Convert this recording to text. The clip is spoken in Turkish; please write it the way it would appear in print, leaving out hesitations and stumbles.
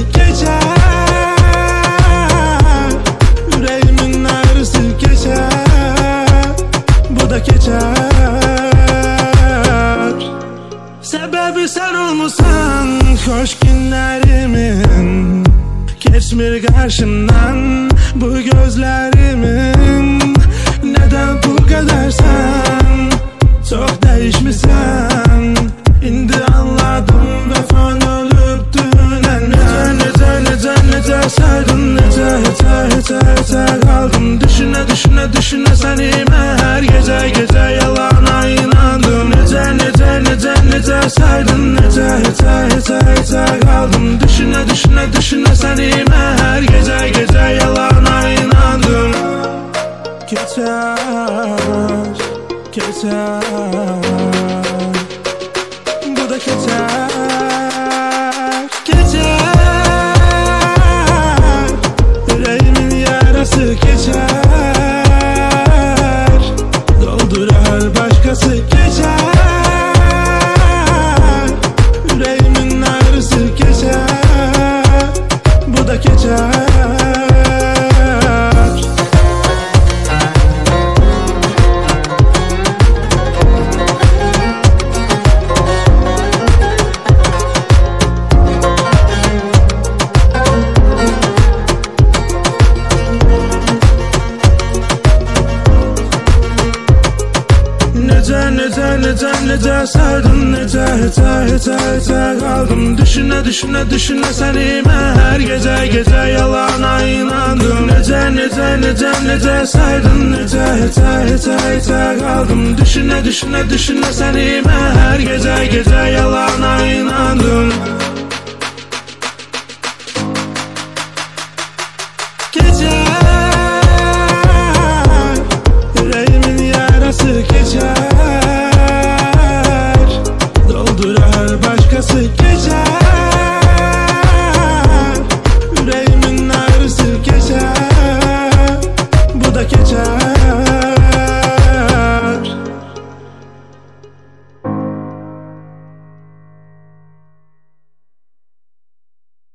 geçer. Yüreğimin ağrısı geçer. Bu da geçer. Sebebi sen olmasan hoş günlerimin. Geçmir karşımdan bu gözlerimin. Neden bu kadar sen çok değişmişsen. İndi anladım vefan ölüp dünen. Nece saydın, nece kaldım. Düşüne seni her gece yalana inandım. Nece saydın, nece kaldım. Düşüne seni her gece yalana inandım. Geçer, bu da geçer. Yüreğimin yarası geçer. Doldurar başkası geçer. Yüreğimin ağrısı geçer. Bu da geçer. Nece sardın, nece kaldım. Düşüne seni her gece yalana inandım. Nece sardın, nece kaldım. Düşüne seni her gece yalana inandım.